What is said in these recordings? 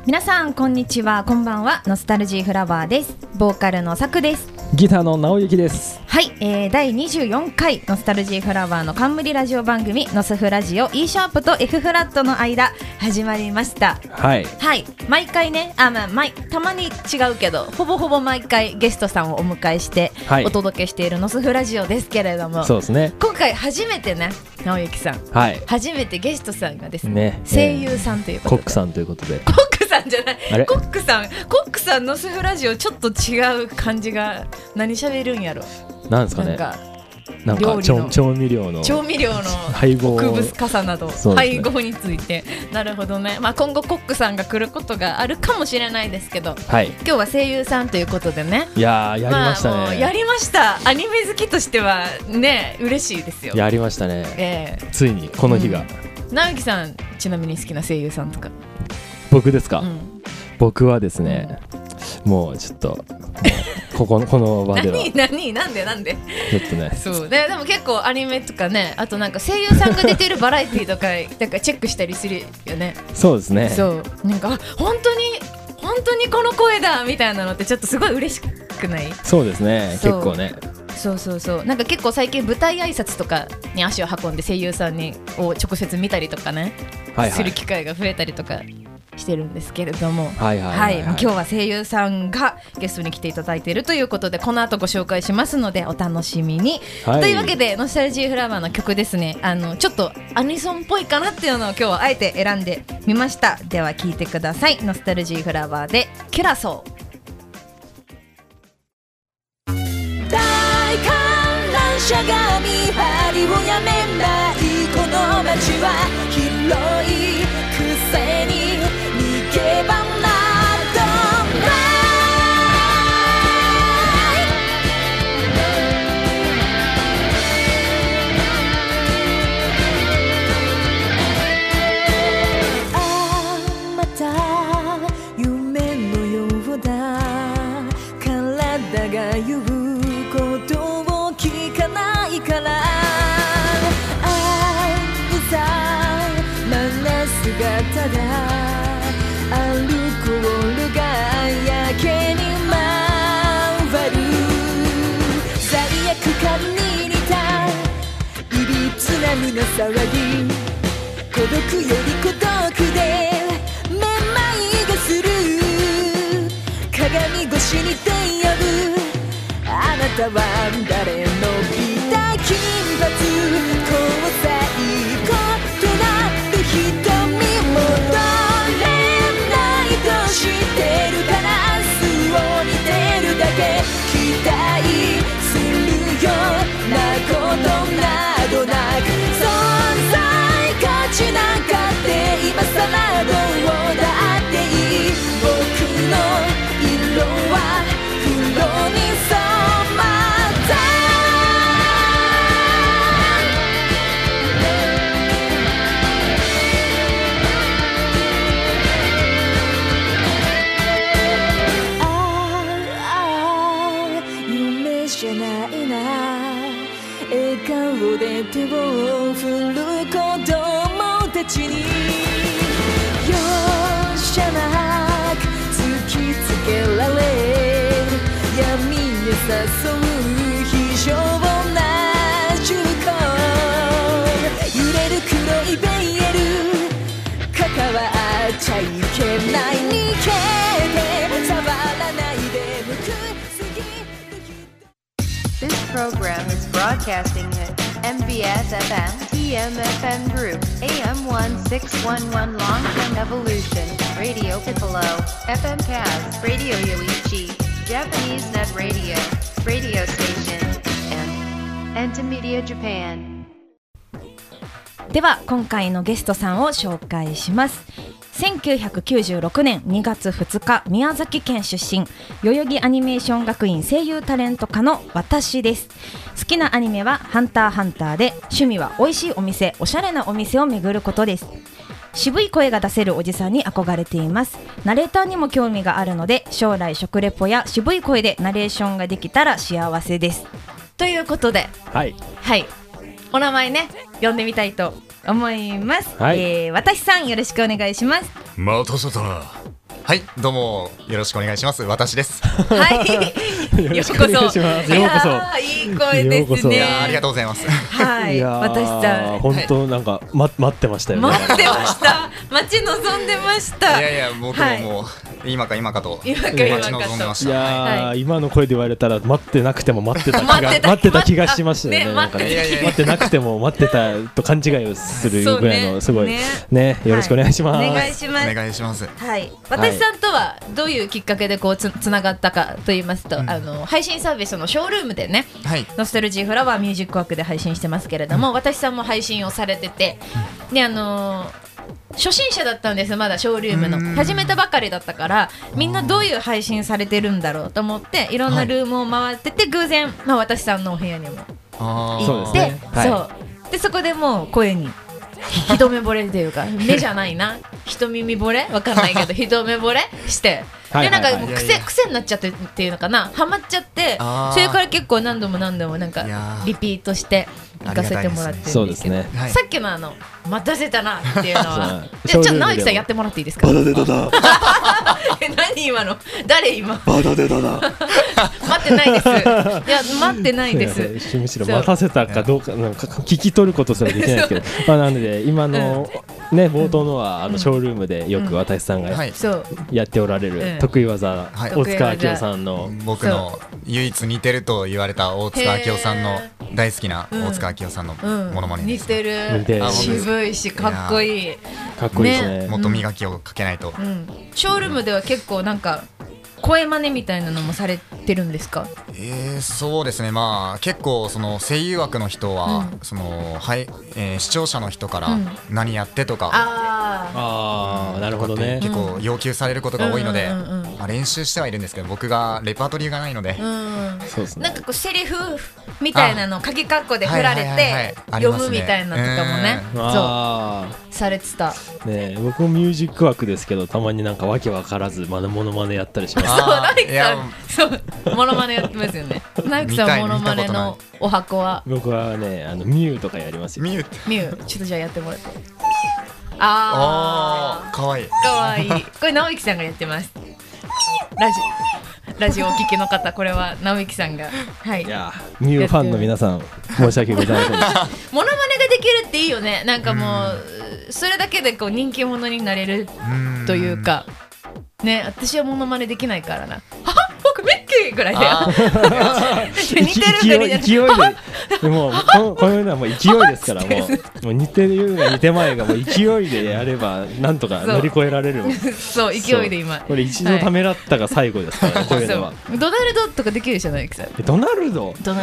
皆さんこんにちは、こんばんは。ノスタルジーフラワーです。ボーカルのさくです。 ギターの直之です。 はい、第24回ノスタルジーフラワーの冠ラジオ番組ノスフラジオ E シャープと F フラットの間始まりました。 はい、 はい、毎回ね、たまに違うけどほぼほぼ毎回ゲストさんをお迎えしてお届けしているノスフラジオですけれども、 そうですね、 今回初めてね、直之さん、 はい、 初めてゲストさんがですね、声優さんということで、 コックさんということで、 コックさんじゃない、コックさんのスフラジオちょっと違う感じが、何喋るんやろ、 なんですかね、なんか調味料の配合、奥深さなど、 ね、 配合について、なるほどね、今後コックさんが来ることがあるかもしれないですけど、 はい、 今日は声優さんということでね、 いややりましたね、 もうやりました。アニメ好きとしてはね、嬉しいですよ。 やりましたね、ついにこの日が。 直樹さん、ちなみに好きな声優さんとか。 僕ですか、僕はですね、もうちょっとこの場ではなんでちょっとね、 そうでも結構アニメとかね、あとなんか声優さんが出てるバラエティとかなんかチェックしたりするよね。 そうですね、 そうなんか本当にこの声だみたいなのってちょっとすごい嬉しくない？ そうですね、結構ね、 そうなんか結構最近舞台挨拶とかに足を運んで声優さんを直接見たりとかね、する機会が増えたりとかしてるんですけれども、今日は声優さんがゲストに来ていただいているということで、この後ご紹介しますのでお楽しみに、というわけでノスタルジーフラワーの曲ですね、ちょっとアニソンっぽいかなっていうのを今日はあえて選んでみました。では聴いてください。ノスタルジーフラワーでキュラソー。 大観覧車が見張りをやめないこの街は広いくせに逃げ場などないまた夢のようだ、体が言うことを聞かないから、姿がアルコールがやけに回る、罪悪感に似たいびつな胸騒ぎ、孤独より孤独でめまいがする、鏡越しに手呼ぶあなたは誰の美だ金髪交際異なる瞳してるから素を似てるだけ、期待するようなことなどなく、存在価値なんかって今さらどうだっていい、僕の色は黒に染まったじゃないな、笑顔で手を振る子供たちに容赦なく突きつけられ、闇へ誘う非情な銃口、揺れる黒いベイエル、関わっちゃいけない、逃げて触らないで向く This program is broadcasting at MBS FM, TMFM Group, AM1611 Long-Term Evolution, Radio Piccolo, FM Kaz, Radio Yoichi, Japanese Net Radio, Radio Station, and Entimedia Japan. では今回のゲストさんを紹介します。1996年2月2日宮崎県出身、代々木アニメーション学院声優タレント科の私です。好きなアニメはハンターハンターで、趣味は美味しいお店、おしゃれなお店を巡ることです。渋い声が出せるおじさんに憧れています。ナレーターにも興味があるので、将来食レポや渋い声でナレーションができたら幸せです。ということで、はい、お名前ね呼んでみたいと思います。私さん、よろしくお願いします。 待たせたな。 はい、どうもよろしくお願いします。私です。 はいよろしくお願いします。ようこそ。 いい声ですね。 ありがとうございます。 はい、私さん本当なんか待ってましたよね。 待ってました。待ち望んでました。 いや僕ももう今かと待ち望んでました。 いや今の声で言われたら待ってなくても待ってた気がしましたよね。待ってなくても待ってたと勘違いをするぐらいのすごいね。よろしくお願いします。 お願いします。はい。私さんとはどういうきっかけでこうつながったかと言いますと、配信サービスのショールームでね、ノスタルジーフラワーミュージックワークで配信してますけれども、私さんも配信をされてて、で初心者だったんです。まだショールームの始めたばかりだったから、みんなどういう配信されてるんだろうと思っていろんなルームを回ってて、偶然、私さんのお部屋にも行って、でそこでもう声に一目惚れというか、目じゃないな、一耳惚れわかんないけど一目惚れしてでなんかもう癖になっちゃってっていうのかな、ハマっちゃって、それから結構何度もなんかリピートして行かせてもらってるんですけど、さっきの待たせたなっていうのはじゃあ直樹さんやってもらっていいですか。 バタデタだ何今の、誰今バタデタだ待ってないです。いや待ってないです。 むしろ待たせたかどうかなんか聞き取ることすらできないですけどなので今のね冒頭のはショールームでよく私さんがやっておられる得意技、大塚明夫さんの、 僕の唯一似てると言われた大塚明夫さんの大好きな大塚明夫さんのモノマネです。 似てる、渋いしかっこいい、 かっこいいですね。 もっと磨きをかけないと。 ショールームでは結構なんか声真似みたいなのもされてるんですか。 そうですね、結構その声優枠の人は、視聴者の人から何やってとか、 なるほどね、 結構要求されることが多いので、練習してはいるんですけど、僕がレパートリーがないので、 なんかこうセリフみたいなの鍵括弧で振られて読むみたいなのとかもね、そうされてたね。僕もミュージック枠ですけど、たまになんかわけわからずモノマネやったりします。 そう、直樹さん、そうモノマネやってますよね。直樹さんモノマネのお箱は。 僕はねミューとかやりますよ。 ミューちょっとじゃあやってもらって。 かわいいかわいい。これ直樹さんがやってます。ラジオお聞きの方、これは直樹さんが、 いやミューファンの皆さん申し訳ございません。 モノマネができるっていいよね。なんかもうそれだけでこう人気者になれるというかね。私はモノマネできないからな。僕ミッキーぐらいだよ。似てるんだ勢いでもうこういうのはもう勢いですから、もう似てるが似てまいがもう勢いでやればなんとか乗り越えられる。 そう勢いで今これ一度ためらったが最後ですからね。こういうのはドナルドとかできるじゃないですか。 ドナルドだ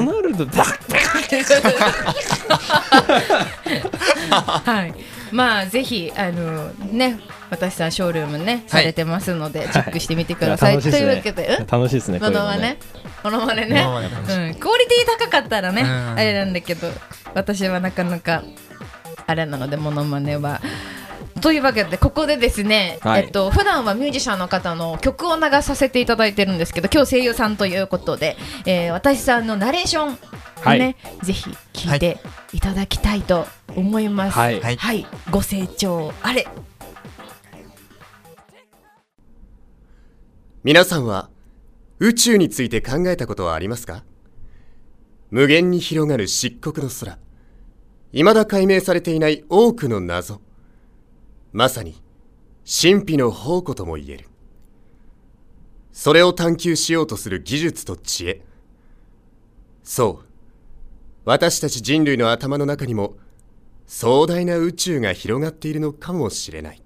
はい、ぜひね、私さんショールームねされてますのでチェックしてみてください。というわけで楽しいですね。 モノマネね、クオリティ高かったらねあれなんだけど、私はなかなかあれなのでモノマネは。というわけでここでですね、普段はミュージシャンの方の曲を流させていただいてるんですけど、今日声優さんということで、私さんのナレーションをね、ぜひ聞いていただきたいと思います。ご清聴あれ。 皆さんは宇宙について考えたことはありますか？無限に広がる漆黒の空、未だ解明されていない多くの謎、まさに神秘の宝庫とも言える。それを探求しようとする技術と知恵、そう、私たち人類の頭の中にも壮大な宇宙が広がっているのかもしれない。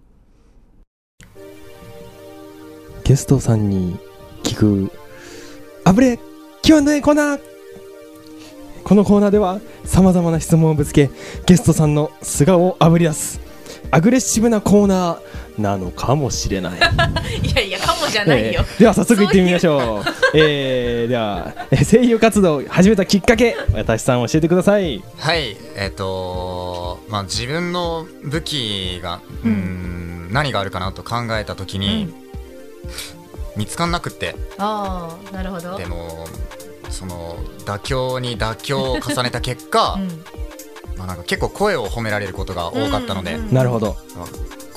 ゲストさんに聞くあぶれ Q&A コーナー。このコーナーではさまざまな質問をぶつけ、ゲストさんの素顔をあぶり出すアグレッシブなコーナーなのかもしれない。 いやかもじゃないよ。 では早速いってみましょう。では声優活動を始めたきっかけ、私さん教えてください。 はい、自分の武器が何があるかなと考えたときに、見つかんなくって。 なるほど。 でもその妥協に妥協を重ねた結果、なんか結構声を褒められることが多かったので、 なるほど、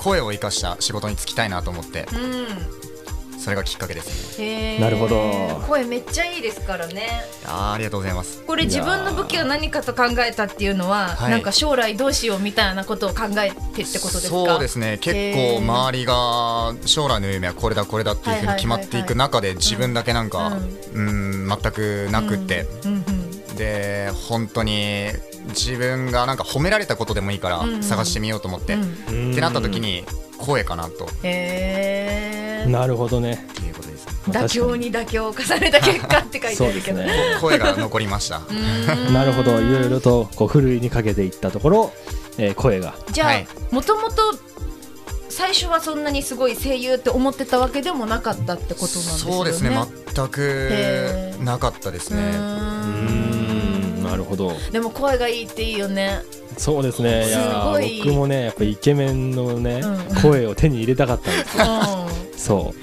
声を生かした仕事に就きたいなと思って、それがきっかけですね。 なるほど。 声めっちゃいいですからね。 ありがとうございます。 これ自分の武器は何かと考えたっていうのは、 はい、 なんか将来どうしようみたいなことを考えてってことですか？ そうですね、結構周りが将来の夢はこれだこれだっていうふうに決まっていく中で、自分だけなんか、全くなくって、で本当に自分がなんか褒められたことでもいいから探してみようと思って、ってなった時に声かなと。 なるほどね。 っていうことですね。 妥協に妥協を重ねた結果って書いてあるけど、ね、 声が残りました。 なるほど、いろいろとこうふるいにかけていったところ、声が。 じゃあもともと最初はそんなにすごい声優って思ってたわけでもなかったってことなんですよね。 そうですね、全くなかったですね。 なるほど。 でも声がいいっていいよね。 そうですね。いや僕もねやっぱイケメンのね、声を手に入れたかったんですよ。そう。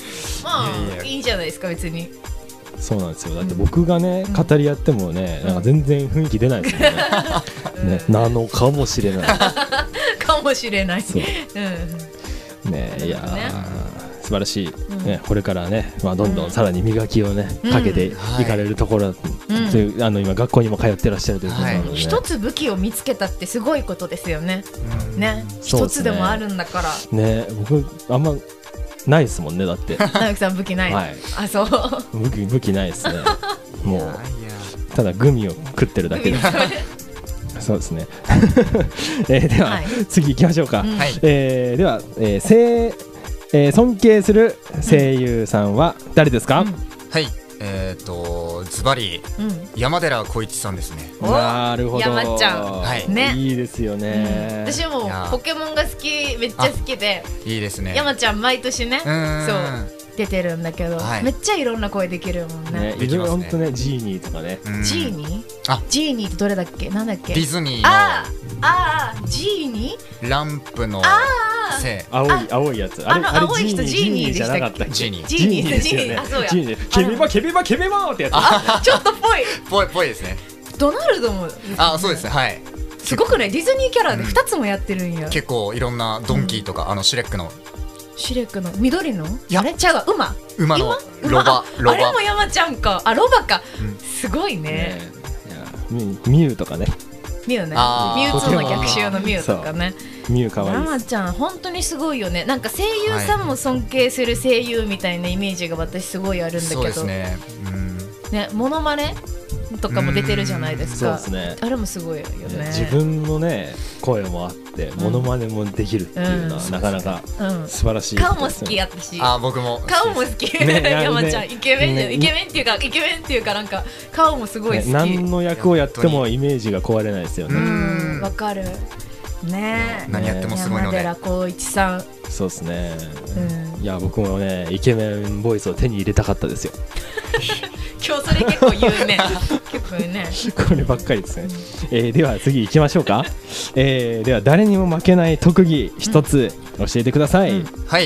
まあいいじゃないですか別に。 そうなんですよ。だって僕がね語り合ってもねなんか全然雰囲気出ないですよね。ねなのかもしれない。 かもしれない。そう。 ねいや素晴らしい、ね、これからね、まあ、どんどんさらに磨きをね、かけていかれるところ、今学校にも通ってらっしゃるということなので、 一つ武器を見つけたってすごいことですよね。ね一つでもあるんだからね。僕あんまないですもんね。だって直樹さん武器ない、はい、あそう武器ないですね。もうただグミを食ってるだけです。そうですね。では、次行きましょうか。では、尊敬する声優さんは誰ですか？ はい、ズバリ山寺宏一さんですね。 なるほど。 山ちゃん、 はいね、 いいですよね。 私もポケモンが好き、めっちゃ好きで、 いいですね。 山ちゃん毎年ね、そう出てるんだけど、めっちゃいろんな声できるもんね。 いろいろ本当ね、ジーニーとかね。 ジーニー？ジーニーってどれだっけ？なんだっけ？ ディズニーの。 ジーニー？ランプのせ青いやつ。 青い人ジーニーじゃなかったっけ？ ジーニー。 ジーニーですよね。あ、そうや。 ケビバケビバケビバってやつ。 ちょっとぽいですね。 ドナルドも。 そうですね。はい。 すごくね、ディズニーキャラで2つもやってるんや。 結構いろんなドンキーとかシュレックの緑のあれ違う馬のロバあれも山ちゃんか。ロバか。すごいね。 ミュウとかね。 ミュウね。ミュウ2の逆襲のミュウとかね。 ミュウかわいい。 山ちゃん本当にすごいよね。なんか声優さんも尊敬する声優みたいなイメージが私すごいあるんだけど。 そうですね。 ね、モノマネとかも出てるじゃないですか。 そうですね。 あれもすごいよね。 自分のね声もあってモノマネもできるっていうのはなかなか素晴らしい。 顔も好きやったし。 僕も顔も好き。山ちゃんイケメンっていうかなんか顔もすごい好き。 何の役をやってもイメージが壊れないですよね。 わかる。ね。 何やってもすごいので。 山寺宏一さん。 そうですね。いや僕もねイケメンボイスを手に入れたかったですよ。 今日それ結構言うね。結構ね。 こればっかりですね。では次行きましょうか。では誰にも負けない特技一つ教えてください。 はい。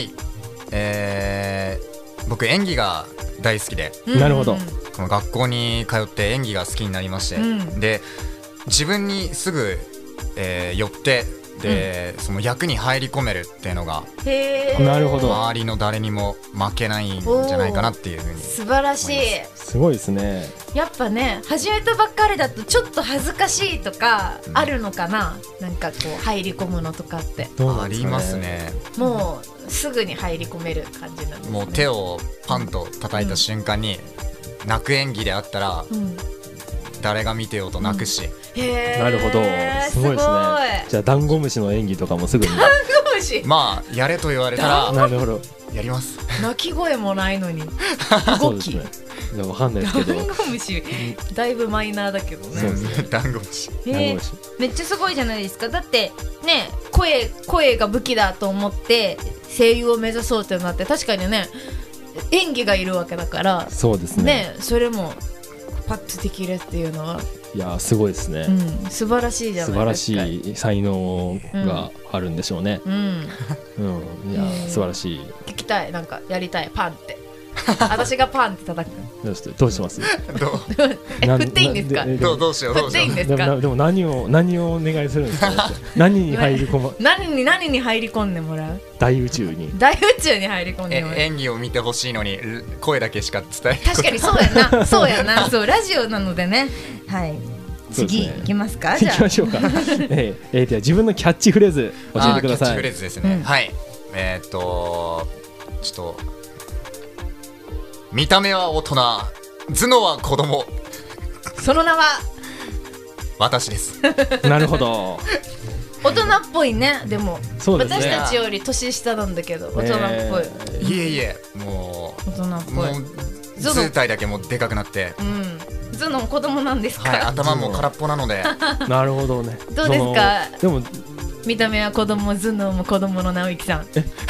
僕演技が大好きで。 なるほど。 この学校に通って演技が好きになりまして、で自分にすぐ寄ってでその役に入り込めるっていうのがなるほど。 周りの誰にも負けないんじゃないかなっていうふうに。 素晴らしい。 すごいですね。 やっぱね始めたばっかりだとちょっと恥ずかしいとかあるのかな。なんかこう入り込むのとかってありますね。 もうすぐに入り込める感じなんですね。 もう手をパンと叩いた瞬間に泣く演技であったら誰が見てようと泣くし。 なるほど。すごいですね。じゃあダンゴムシの演技とかもすぐに。 ダンゴムシ。 まあやれと言われたらなるほどやります。 鳴き声もないのに動き。 わかんないですけど。 ダンゴムシだいぶマイナーだけどね。 そうですね。 ダンゴムシ。 めっちゃすごいじゃないですか。だってね声が武器だと思って声優を目指そうってなって確かにね演技がいるわけだから。 そうですね。 ねそれもパッとできるっていうのはいやすごいですね。 素晴らしいじゃないですか。 素晴らしい才能があるんでしょうね。いや素晴らしい。 聞きたいなんかやりたいパンって。 私がパンって叩く。 どうします？ 振っていいんですか？ どうしよう。 振っていいんですか？ でも何をお願いするんですか？何に入り込む？ 何に入り込んでもらう？ 大宇宙に入り込んでもらう。 演技を見てほしいのに声だけしか伝えない。 確かにそうやなそうラジオなのでね。はい。次行きますか？じゃあ行きましょうか。では自分のキャッチフレーズ教えてください。 キャッチフレーズですね。はい。ちょっと見た目は大人、頭脳は子供。 その名は私です。 なるほど。 大人っぽいね。でもそうですね、 私たちより年下なんだけど大人っぽい。 いえもう大人っぽい。 もう図体だけもでかくなって、 頭脳子供なんですか？ はい、頭も空っぽなので。 なるほどね。 どうですか？ でも見た目は子供、頭脳も子供の直之さん。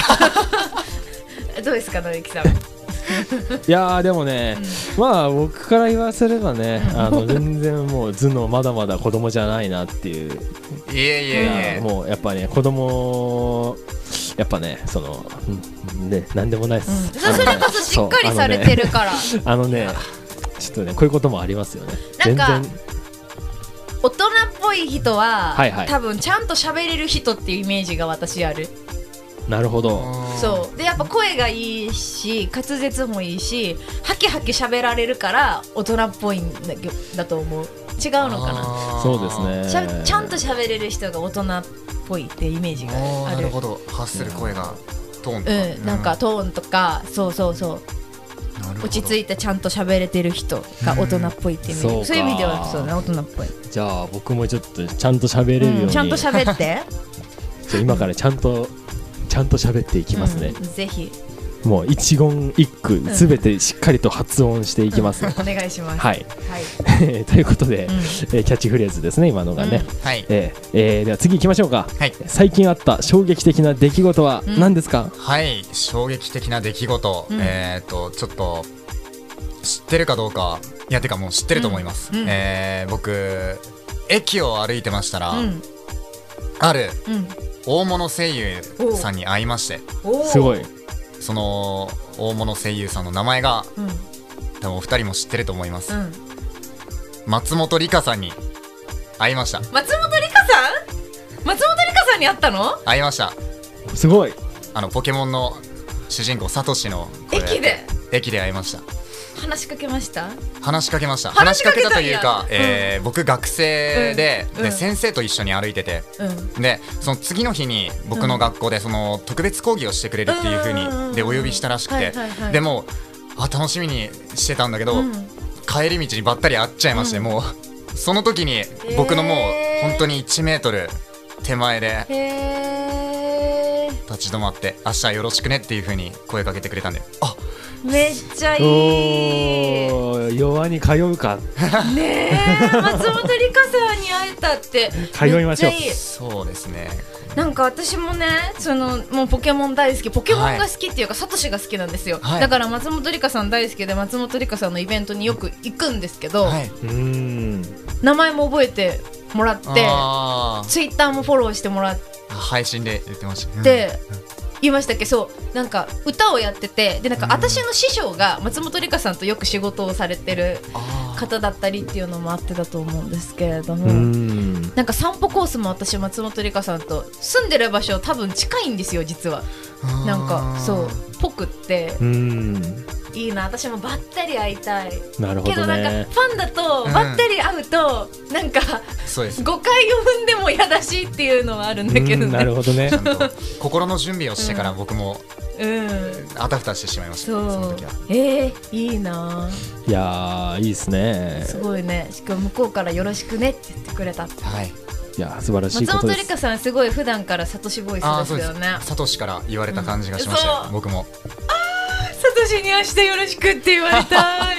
どうですか直之さん？ いやーでもね、まあ僕から言わせればね、全然もう頭脳まだまだ子供じゃないなっていう。 いえもうやっぱね子供やっぱねねなんでもないです。 それこそしっかりされてるから。 ちょっとねこういうこともありますよね。 なんか大人っぽい人は、多分ちゃんと喋れる人っていうイメージが私ある。 なるほど。 そうでやっぱ声がいいし滑舌もいいしハキハキ喋られるから大人っぽいんだと思う。違うのかな？ そうですね。ちゃんと喋れる人が大人っぽいってイメージがある。 なるほど。発する声がトーンとか、 なんかトーンとかそう落ち着いてちゃんと喋れてる人が大人っぽいっていうイメージ。そういう意味ではそうね大人っぽい。 じゃあ僕もちょっとちゃんと喋れるように、 ちゃんと喋ってじゃ今からちゃんと喋っていきますね。 ぜひもう一言一句すべてしっかりと発音していきます。 お願いします。 はい。ということで、キャッチフレーズですね今のがね。 はい。 では次行きましょうか。 はい。 最近あった衝撃的な出来事は何ですか？ はい。衝撃的な出来事、ちょっと知ってるかどうか、いやてかもう知ってると思います。僕駅を歩いてましたら、ある大物声優さんに会いまして、 すごい。 その大物声優さんの名前が、多分お二人も知ってると思います。松本梨香さんに会いました。 松本梨香さんに会ったの？ 会いました。 すごい。 ポケモンの主人公サトシの駅で会いました。 話しかけました？ 話しかけました。話しかけたというか、僕学生で、先生と一緒に歩いてて、でその次の日に僕の学校でその特別講義をしてくれるっていう風にでお呼びしたらしくて、でも楽しみにしてたんだけど、帰り道にばったり会っちゃいまして、もうその時に僕のもう本当に1メートル手前で立ち止まって明日よろしくねっていう風に声かけてくれたんで、 めっちゃいい。 弱に通うかねえ松本梨香さんに会えたって通いましょう。 そうですね。 なんか私もねもうポケモン大好き、ポケモンが好きっていうか、サトシが好きなんですよ、だから松本梨香さん大好きで松本梨香さんのイベントによく行くんですけど、名前も覚えてもらってツイッターもフォローしてもらって配信で言ってました、 言いましたっけ？そうなんか歌をやってて、でなんか私の師匠が松本梨香さんとよく仕事をされてる方だったりっていうのもあってだと思うんですけれども、なんか散歩コースも私松本梨香さんと住んでる場所多分近いんですよ実は。なんかそうぽくっていいな、私もばったり会いたい。 なるほどね。 けどなんかファンだとばったり会うとなんかそうです、 誤解を生んでも嫌だしっていうのはあるんだけどね。 なるほどね。 ちゃんと心の準備をしてから僕もあたふたしてしまいました、その時は。 いいな。 いやいいですね。 すごいね。しかも向こうからよろしくねって言ってくれた。 いや素晴らしいことです。 松本梨香さんすごい普段からサトシボイスですよね。 サトシから言われた感じがしましたよ、僕も。 サトシに明日よろしくって言われた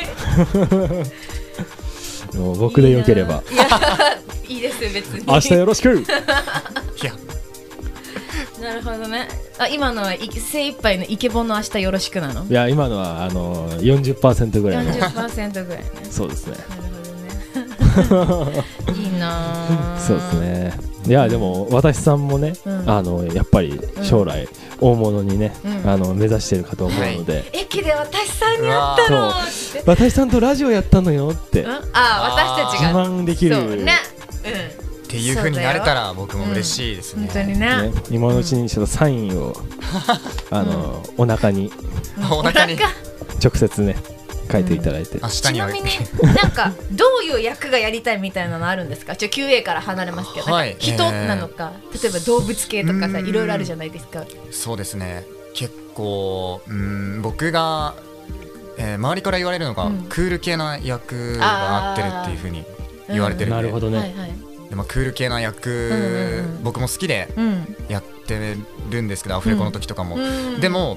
い。 もう僕でよければ。 いやいいです別に。 明日よろしく。 いやなるほどね。今のは精一杯のイケボの明日よろしくなの？ いや今のは40% ぐらいの。 40% ぐらいね。 そうですね。 なるほどね。いいな。 そうですね。いやでも私さんもね、やっぱり将来大物にね、目指してるかと思うので、 駅で私さんに会ったのって、 私さんとラジオやったのよって、 私たちが自慢できる。 そうね。 っていう風になれたら僕も嬉しいですね。 本当にね。 今のうちにちょっとサインをお腹に直接ね書いていただいて。 ちなみになんかどういう役がやりたいみたいなのあるんですか。QA から離れますけど、人なのか、例えば動物系とかさ、いろいろあるじゃないですか。 そうですね。結構僕が周りから言われるのがクール系な役が合ってるっていう風に言われてるんで。 なるほどね。 クール系な役、僕も好きでやってるんですけど、アフレコの時とかも、でも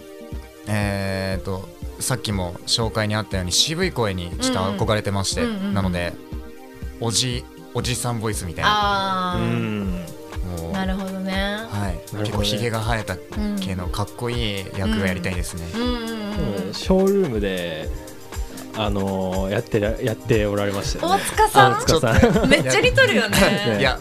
さっきも紹介にあったように渋い声にちょっと憧れてまして、なのでおじさんボイスみたいな、 なるほどね。 結構ひげが生えた系のかっこいい役がやりたいですね。 ショールームでやっておられましたよね。 大塚さんめっちゃ似とるよね。 いや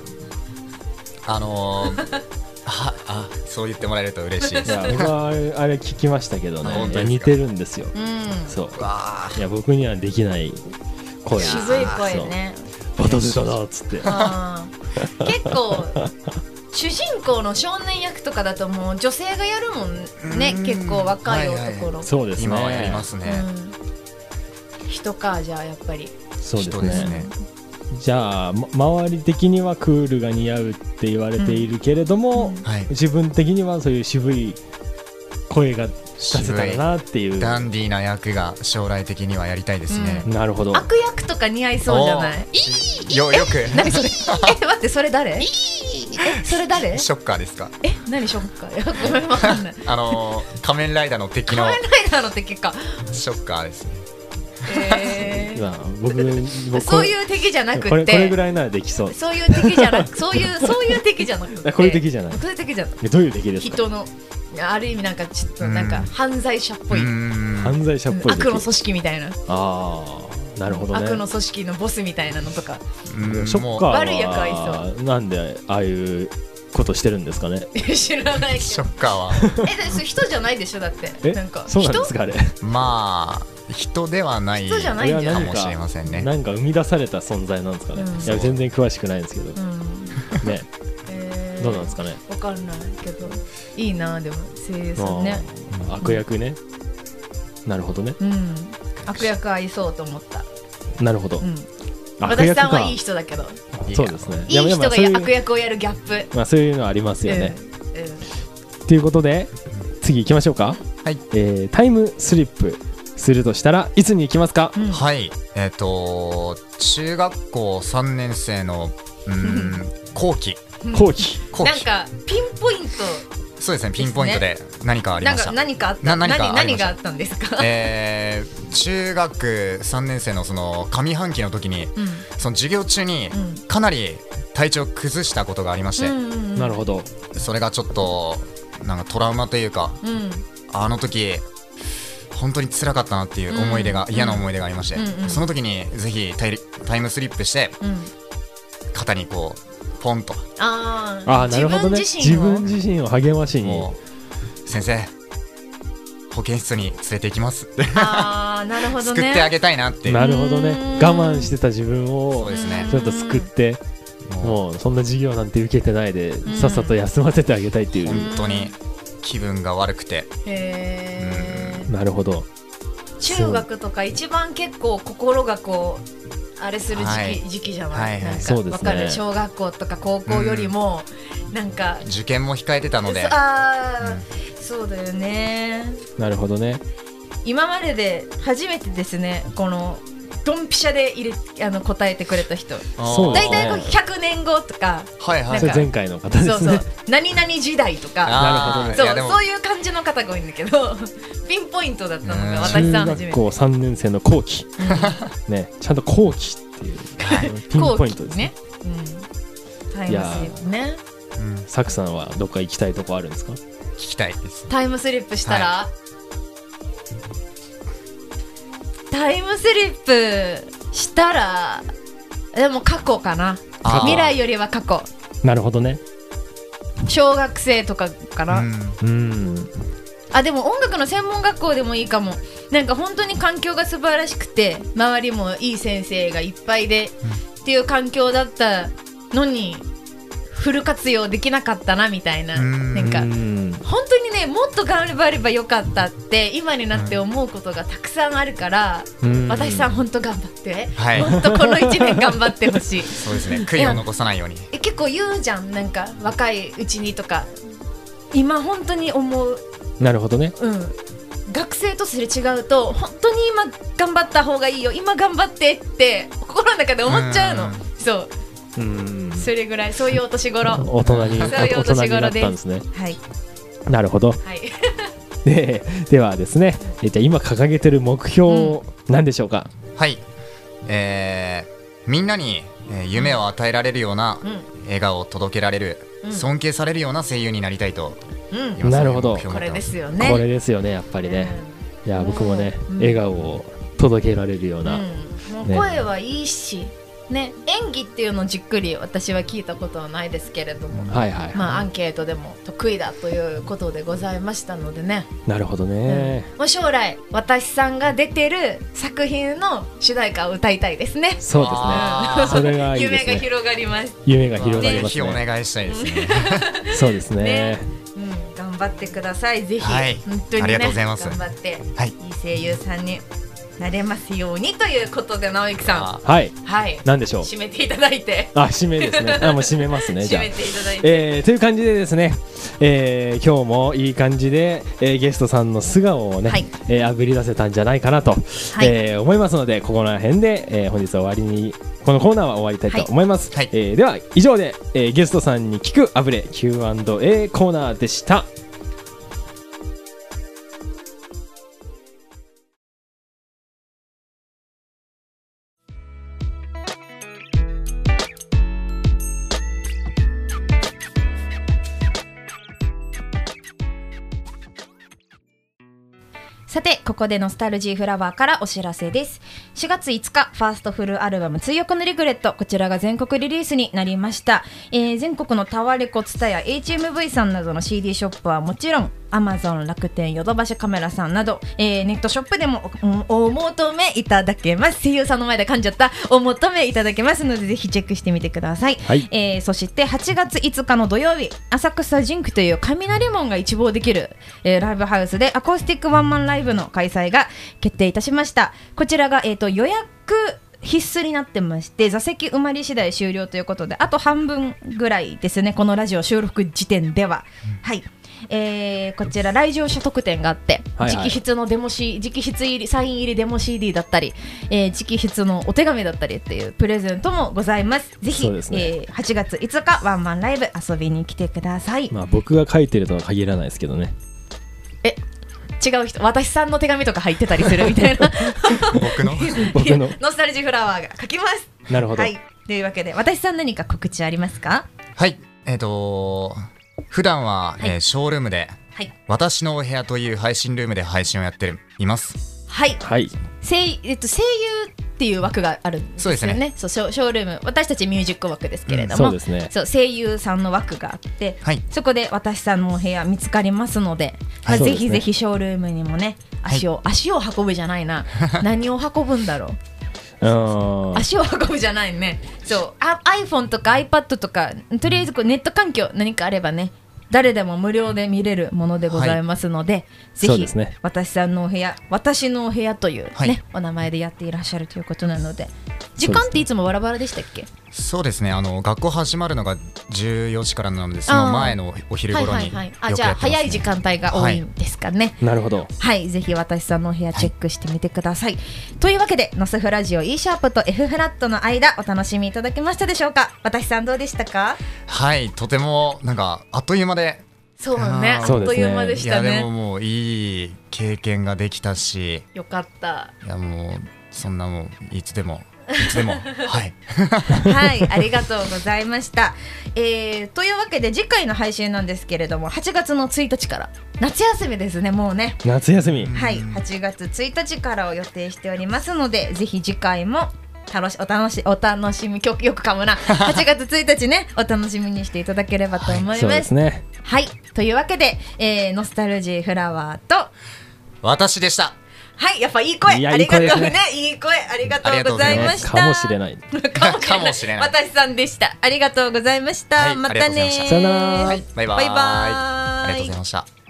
そう言ってもらえると嬉しいです。 いや僕はあれ聞きましたけどね、いや似てるんですよ。そういや僕にはできない声、 渋い声ね。 バタ出たなっつって。 結構主人公の少年役とかだともう女性がやるもんね。結構若い男の。 そうですね。 今はやりますね。 人か、じゃあやっぱり。 そうですね。じゃあ周り的にはクールが似合うって言われているけれども、自分的にはそういう渋い声が出せたらなっていうダンディーな役が将来的にはやりたいですね。 なるほど。 悪役とか似合いそうじゃない。 よく何それ。待って、それ誰。それ誰。 ショッカーですか。 何ショッカー。ごめん、わかんない。 仮面ライダーの敵の。 仮面ライダーの敵か。 ショッカーですね。 僕そういう敵じゃなくて、 これぐらいならできそう。 そういう敵じゃなく、そういう敵じゃなくて、 こういう敵じゃない。 そういう敵じゃない。 どういう敵ですか。 人のある意味なんかちょっとなんか犯罪者っぽい、 犯罪者っぽい、 悪の組織みたいな。 なるほどね。 悪の組織のボスみたいなのとか。 ショッカーは悪い役合いそう。 なんでああいうことしてるんですかね。 知らないけど。 ショッカーはそれ人じゃないでしょ。だってなんかそうなんですかあれ。 まあ人ではないかもしれませんね。 なんか生み出された存在なんですかね。いや全然詳しくないんですけどね。どうなんですかね。 わかんないけどいいな。でも声優さんね。 悪役ね。なるほどね。 悪役合いそうと思った。 なるほど。 私さんはいい人だけど。 そうですね。 いい人が悪役をやるギャップ。 そういうのありますよね。ということで次行きましょうか。タイムスリップするとしたらいつに行きますか。 はい、中学校3年生の後期。 なんかピンポイント。 そうですね、ピンポイントで何かありました。 何があったんですか。 中学3年生のその上半期の時に、その授業中にかなり体調を崩したことがありまして、 なるほど。 それがちょっとなんかトラウマというか、あの時本当に辛かったなっていう思い出が、嫌な思い出がありまして、その時にぜひタイムスリップして、肩にこうポンと、 なるほどね。自分自身を励ましに、 先生保健室に連れて行きますってなるほどね。 救ってあげたいなって。 なるほどね。我慢してた自分をちょっと救って、もうそんな授業なんて受けてないでさっさと休ませてあげたいっていう。 本当に気分が悪くて。 なるほど。 中学とか一番結構心がこうあれする時期じゃない。なんか分かる。小学校とか高校よりもなんか受験も控えてたので。 そうだよね。 なるほどね。 今までで初めてですね、このドンピシャで答えてくれた人。だいたい100年後とか、 前回の方ですね。 何々時代とか、そういう感じの方が多いんだけど、ピンポイントだったのが私さん初めて。 中学校3年生の後期ね、ちゃんと後期っていうピンポイントですね。 タイムスリップね。 サクさんはどっか行きたいとこあるんですか。 聞きたいです。 タイムスリップしたら、タイムスリップしたらでも過去かな。 未来よりは過去。 なるほどね。 小学生とかかな、あでも音楽の専門学校でもいいかも。なんか本当に環境が素晴らしくて周りもいい先生がいっぱいで、っていう環境だったのにフル活用できなかったなみたいな、なんか本当にねもっと頑張ればよかったって今になって思うことがたくさんあるから、私さん本当頑張って、本当この1年頑張ってほしい。 そうですね、悔いを残さないように。 結構言うじゃん、なんか若いうちにとか。今本当に思う。 なるほどね。 学生とすれ違うと本当に今頑張った方がいいよ、今頑張ってって心の中で思っちゃうの。そう、それぐらい、そういうお年頃、 大人になったんですね。 はい、 なるほど。ではですね、じゃあ今掲げてる目標なんでしょうか。 はい、みんなに夢を与えられるような、笑顔を届けられる、尊敬されるような声優になりたいと。 なるほど、 これですよね。 これですよね、やっぱりね。いや僕もね、笑顔を届けられるような、 もう声はいいしね、演技っていうのをじっくり私は聞いたことはないですけれども、まあアンケートでも得意だということでございましたのでね。 なるほどね。 もう将来私さんが出てる作品の主題歌を歌いたいですね。 そうですね。それがいいですね。 夢が広がります。 夢が広がりますね。 ぜひお願いしたいですね。 そうですね。 頑張ってください。ぜひ、本当にね、 ありがとうございます。 頑張って、いい声優さんになれますようにということで、直之さん、 何でしょう。 締めていただいて。 締めですね。もう締めますね。じゃあ締めていただいて、 という感じでですね、今日もいい感じで、ゲストさんの素顔をね、あぶり出せたんじゃないかなと、思いますので、ここら辺で、本日は終わりにこのコーナーは終わりたいと思います。では以上で、ゲストさんに聞くあぶれ Q&A コーナーでした。 さてここでノスタルジーフラワーからお知らせです。4月5日ファーストフルアルバム追憶のリグレット、こちらが全国リリースになりました。全国のタワレコ、ツタヤ、 HMV さんなどの CD ショップはもちろんAmazon、楽天、ヨドバシカメラさんなど、ネットショップでも お求めいただけます。声優さんの前で噛んじゃった。お求めいただけますのでぜひチェックしてみてください。そして8月5日の土曜日、浅草ジンクという雷門が一望できる、ライブハウスでアコースティックワンマンライブの開催が決定いたしました。こちらが、予約必須になってまして、座席埋まり次第終了ということで、あと半分ぐらいですね、このラジオ収録時点では。こちら来場者特典があって、直筆の直筆入りサイン入りデモ CD だったり、直筆のお手紙だったりっていうプレゼントもございます。ぜひ、8月5日ワンマンライブ遊びに来てください。 僕が書いてるとは限らないですけどね。 違う人、私さんの手紙とか入ってたりするみたいな僕のノスタルジーフラワーが書きます。 なるほど。 というわけで私さん何か告知ありますか？ 普段は、ショールームで、私のお部屋という配信ルームで配信をやっています。声優っていう枠があるんですよね。ショールーム、私たちミュージック枠ですけれども、声優さんの枠があって、そこで私さんのお部屋見つかりますので、ぜひぜひショールームにもね、足を運ぶじゃないな何を運ぶんだろう足を運ぶじゃないね。iPhone とか iPad とか、とりあえずネット環境何かあればね、誰でも無料で見れるものでございますので、ぜひ、私さんのお部屋、私のお部屋という、お名前でやっていらっしゃるということなので、時間っていつもバラバラでしたっけ？そうですね、学校始まるのが14時からなので、その前のお昼頃によくやってますね。 じゃあ早い時間帯が多いんですかね。 なるほど。 ぜひ私さんのお部屋チェックしてみてください。というわけでノスフラジオ E シャープと F フラットの間、お楽しみいただけましたでしょうか？私さんどうでしたか？ とてもなんかあっという間で、 そうね、あっという間でしたね。 いやでももういい経験ができたし、 よかった。 いやもうそんなもういつでもありがとうございました。というわけで次回の配信なんですけれども、8月の1日から夏休みですね。もうね、 夏休み、 8月1日からを予定しておりますので、ぜひ次回もお楽しみ、よく噛むな8月1日ねお楽しみにしていただければと思います、 そうですね。 はい、というわけで、ノスタルジーフラワーと私でした。 はい、やっぱいい声、 いやありがとういい声ねですねいい声ありがとうございました。 かもしれない。 かもしれない。 私さんでした。ありがとうございました、 はいまたね。 ありがとうございましたさよなら。 はい、バイバイ。 バイバイありがとうございました。